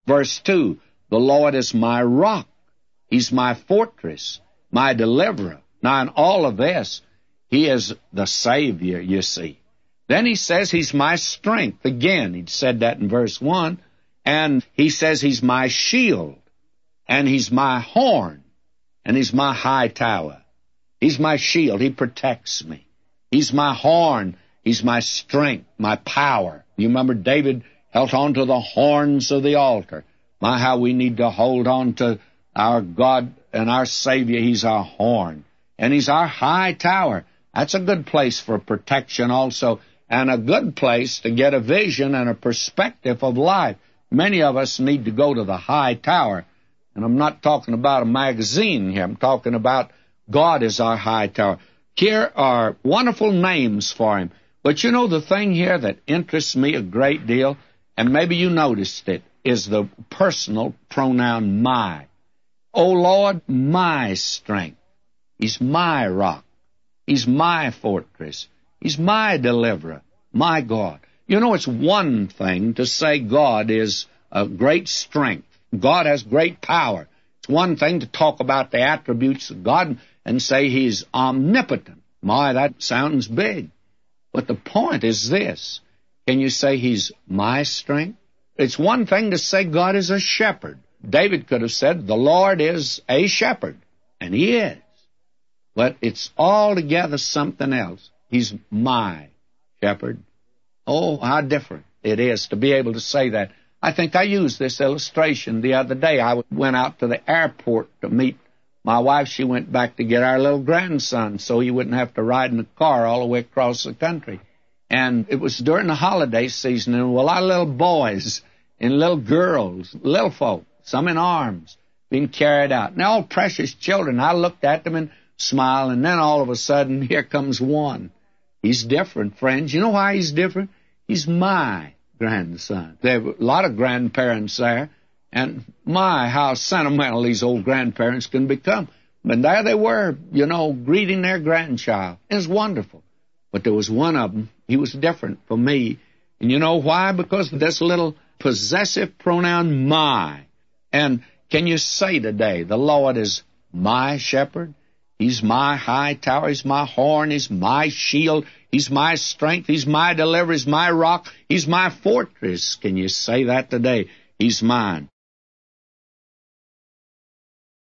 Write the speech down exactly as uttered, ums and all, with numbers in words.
Verse two, the Lord is my rock. He's my fortress, my deliverer. Now, in all of this, He is the Savior, you see. Then He says He's my strength. Again, He said that in verse one. And He says He's my shield, and He's my horn, and He's my high tower. He's my shield. He protects me. He's my horn. He's my strength, my power. You remember David held on to the horns of the altar. My, how we need to hold on to our God and our Savior. He's our horn, and He's our high tower. That's a good place for protection also, and a good place to get a vision and a perspective of life. Many of us need to go to the high tower, and I'm not talking about a magazine here. I'm talking about God is our high tower. Here are wonderful names for Him. But you know, the thing here that interests me a great deal, and maybe you noticed it, is the personal pronoun my. O Lord, my strength. He's my rock. He's my fortress. He's my deliverer, my God. You know, it's one thing to say God is a great strength. God has great power. It's one thing to talk about the attributes of God and say He's omnipotent. My, that sounds big. But the point is this. Can you say He's my strength? It's one thing to say God is a shepherd. David could have said, the Lord is a shepherd, and He is. But it's altogether something else. He's my shepherd. Oh, how different it is to be able to say that. I think I used this illustration the other day. I went out to the airport to meet my wife. She went back to get our little grandson so he wouldn't have to ride in the car all the way across the country. And it was during the holiday season, and there were a lot of little boys and little girls, little folk, some in arms, being carried out. And they're all precious children. I looked at them and smiled, and then all of a sudden, here comes one. He's different, friends. You know why he's different? He's my grandson. There were a lot of grandparents there, and my, how sentimental these old grandparents can become. But there they were, you know, greeting their grandchild. It was wonderful. But there was one of them, he was different for me. And you know why? Because of this little possessive pronoun, my. And can you say today, the Lord is my shepherd? He's my high tower. He's my horn. He's my shield. He's my strength. He's my deliverer. He's my rock. He's my fortress. Can you say that today? He's mine.